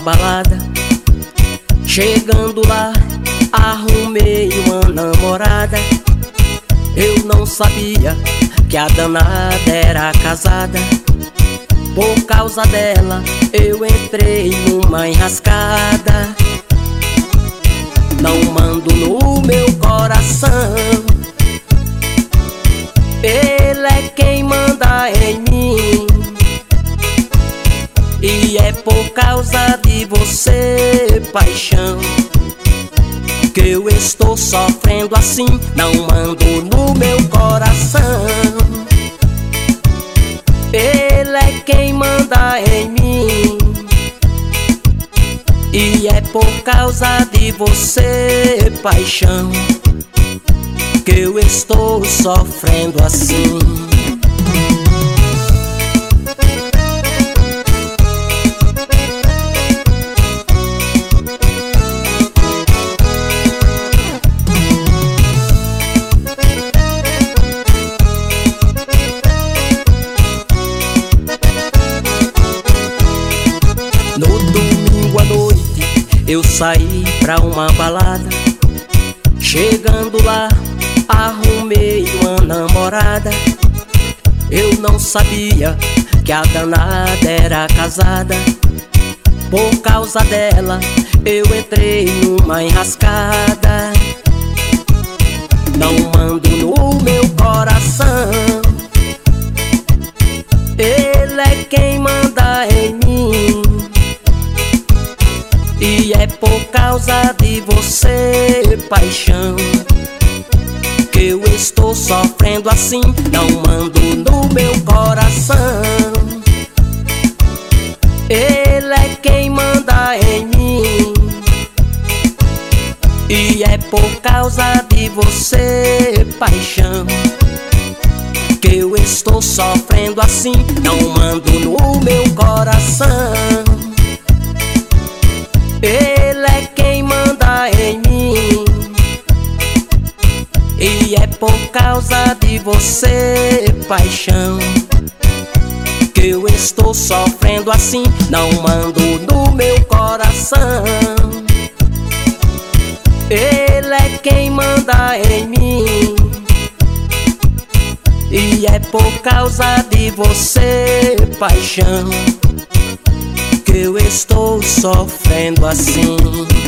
balada. Chegando lá, arrumei uma namorada. Eu não sabia que a danada era casada. Por causa dela eu entrei numa enrascada. Não mando no meu coração, ele é quem manda em mim. E é por causa de você, paixão, que eu estou sofrendo assim. Não mando no meu coração, ele é quem manda em mim. E é por causa de você, paixão, que eu estou sofrendo assim. No domingo à noite eu saí pra uma balada. Chegando lá, arrumei uma namorada. Eu não sabia que a danada era casada. Por causa dela eu entrei numa enrascada. Não mando no meu coração, ele é quem manda em mim. E é por causa de você, paixão, que eu estou sofrendo assim. Não mando no meu coração, ele é quem manda em mim. E é por causa de você, paixão, que eu estou sofrendo assim. Não mando no meu coração, ele é quem manda em mim. E é por causa de você, paixão, que eu estou sofrendo assim. Não mando no meu coração, ele é quem manda em mim. E é por causa de você, paixão, que eu estou sofrendo assim.